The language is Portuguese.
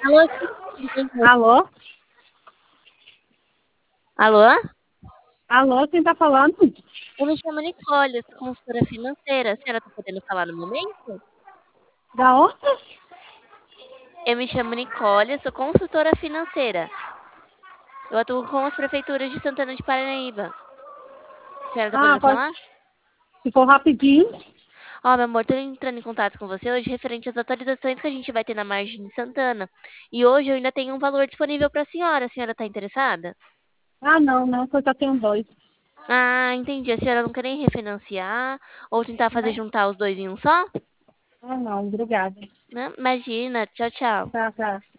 Alô, sim, quem fala? Alô? Alô? Alô, quem tá falando? Eu me chamo Nicole, eu sou consultora financeira. A senhora está podendo falar no momento? Da onde? Eu me chamo Nicole, eu sou consultora financeira. Eu atuo com as prefeituras de Santana de Parnaíba. A senhora está Ah, podendo pode, falar? se for rapidinho. Ó, meu amor, estou entrando em contato com você hoje referente às atualizações que a gente vai ter na margem de Santana. E hoje eu ainda tenho um valor disponível para a senhora. A senhora está interessada? Ah, não, que eu já tenho dois. Ah, entendi. A senhora não quer nem refinanciar ou tentar fazer Não? juntar os dois em um só? Ah, não, obrigada. Né? Imagina. Tchau, tchau. Tá, tá.